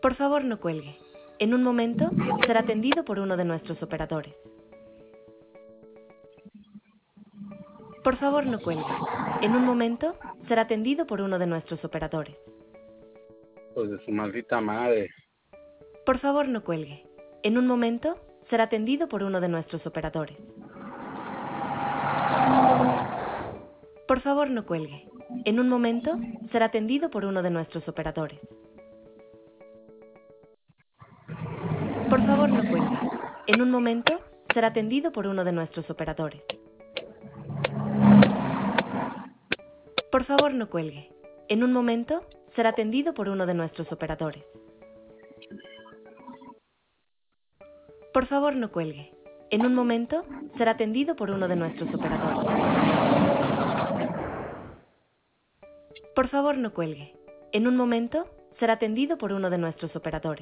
Por favor, no cuelgue. En un momento será atendido por uno de nuestros operadores. Por favor, no cuelgue. En un momento será atendido por uno de nuestros operadores. Pues de su maldita madre. Por favor, no cuelgue. En un momento será atendido por uno de nuestros operadores. Por favor, no cuelgue. En un momento será atendido por uno de nuestros operadores. Por favor, no cuelgue. En un momento será atendido por uno de nuestros operadores. Por favor, no cuelgue. En un momento será atendido por uno de nuestros operadores. Por favor, no cuelgue. En un momento será atendido por uno de nuestros operadores. Por favor, no cuelgue. En un momento será atendido por uno de nuestros operadores.